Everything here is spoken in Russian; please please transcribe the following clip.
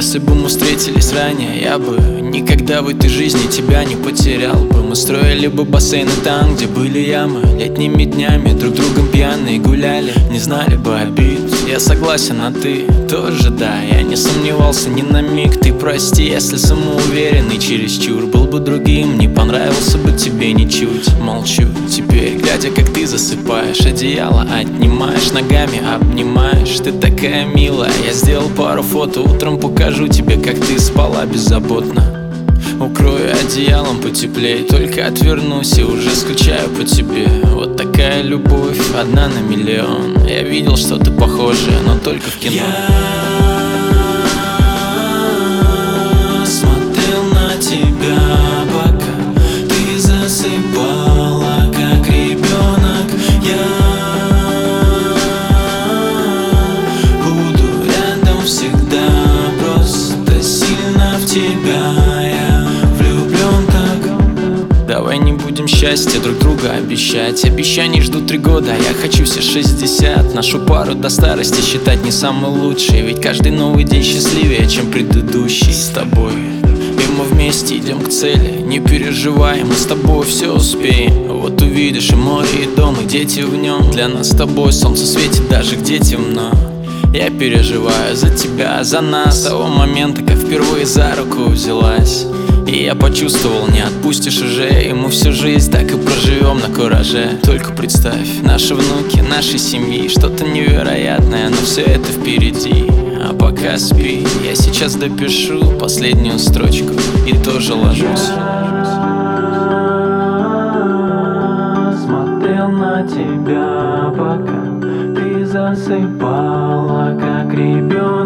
Если бы мы встретились ранее, я бы никогда в этой жизни тебя не потерял бы. Мы строили бы бассейны там, где были ямы. Летними днями друг другом пьяные гуляли, не знали бы обид. Я согласен, а ты тоже, да. Я не сомневался ни на миг. Ты прости, если самоуверенный чересчур. Был бы другим, не понравился бы тебе ничуть. Молчу теперь, глядя, как ты засыпаешь. Одеяло отнимаешь, ногами обнимаешь. Ты такая милая. Я сделал пару фото, утром покажу тебе, как ты спала беззаботно. Укрою одеялом потеплее, только отвернусь и уже скучаю по тебе. Вот такая любовь, одна на миллион. Я видел что-то похожее, но только в кино. Я смотрел на тебя, пока ты засыпала, как ребенок. Я буду рядом всегда, просто сильно в тебя. Давай не будем счастья друг друга обещать. Обещаний жду 3 года, а я хочу все 60. Нашу пару до старости считать не самый лучший, ведь каждый новый день счастливее, чем предыдущий с тобой. И мы вместе идем к цели, не переживай, мы с тобой все успеем. Вот увидишь и море, и дом, и дети в нем. Для нас с тобой солнце светит даже где темно. Я переживаю за тебя, за нас, с того момента, как впервые за руку взялась. И я почувствовал, не отпустишь уже. И мы всю жизнь так и проживем на кураже. Только представь, наши внуки, нашей семьи. Что-то невероятное, но все это впереди. А пока спи, я сейчас допишу последнюю строчку и тоже ложусь. Смотрел на тебя, пока ты засыпала, как ребенок.